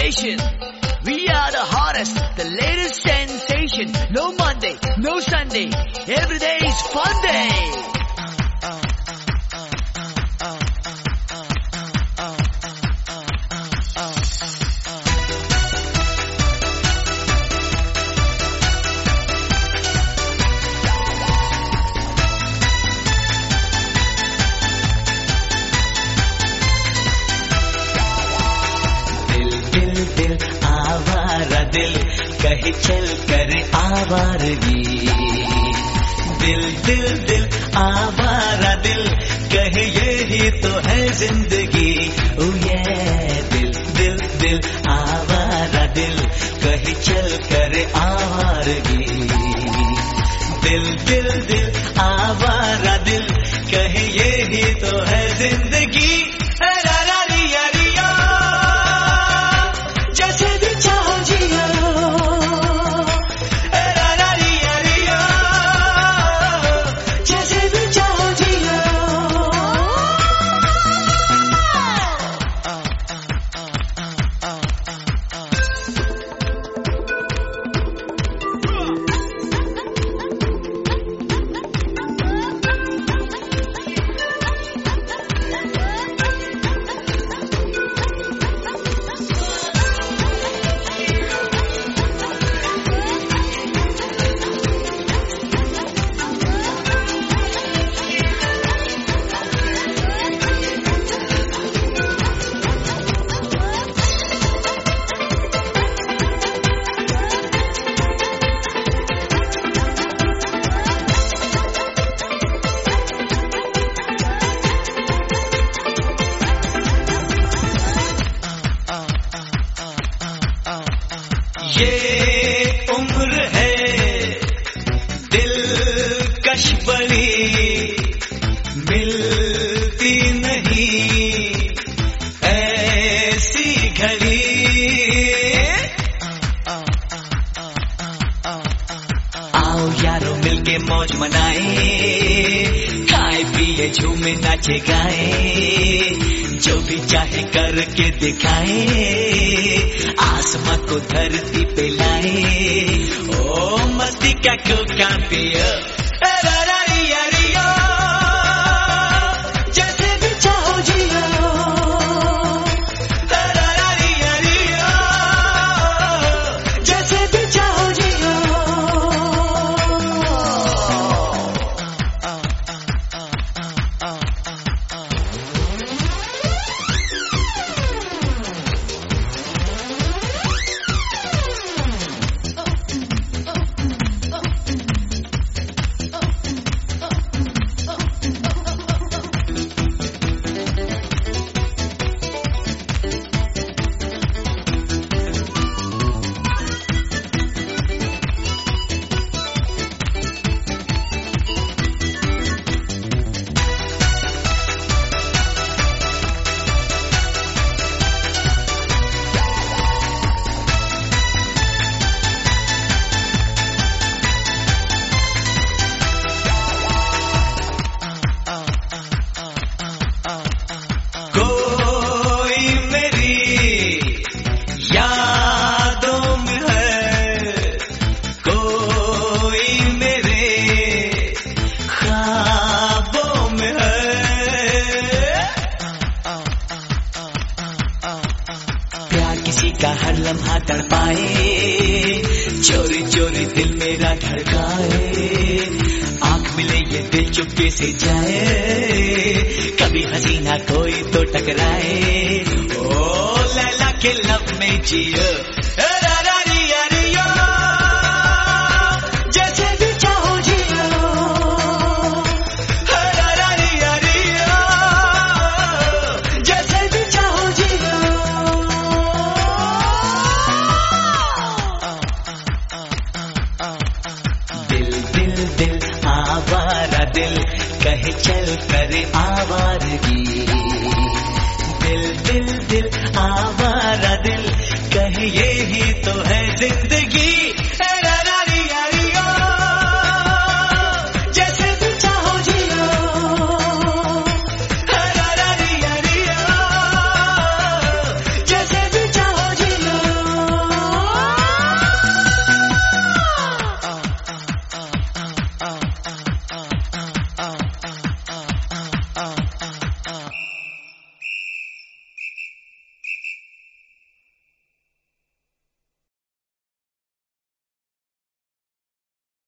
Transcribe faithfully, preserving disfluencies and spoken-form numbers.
station. We are the hottest, the latest sensation. No Monday, no Sunday, every day is fun day. दिल कहे चल कर आवारगी, दिल दिल दिल आवारा दिल कहे यही तो है जिंदगी। ओ ये दिल दिल दिल आवारा दिल कहे चल कर आवारगी, दिल दिल दिल आवारा दिल कहे यही तो है जिंदगी। ये उम्र है दिलकश बड़ी, मिलती नहीं ऐसी घड़ी। आओ यारों मिलके मौज मनाए, खाए पिए झूमे नाचे गाए, जो भी चाहे करके दिखाए, आसमां को धरती पे लाए। ओ मस्ती का कोका पियो, जैसे भी चाहो जियो, जैसे भी चाहो जियो। का हर लम्हा तड़पाए, चोरी चोरी दिल मेरा धड़काए। आंख मिले ये दिल चुपके से जाए, कभी हसीना कोई तो टकराए। ओ लैला के लब में जियो, जैसे भी चाहो जियो, जैसे भी चाहो जियो। दिल आवारा दिल कहे चल करे आवारगी, दिल दिल दिल आवारा दिल कहे यही तो है जिंदगी।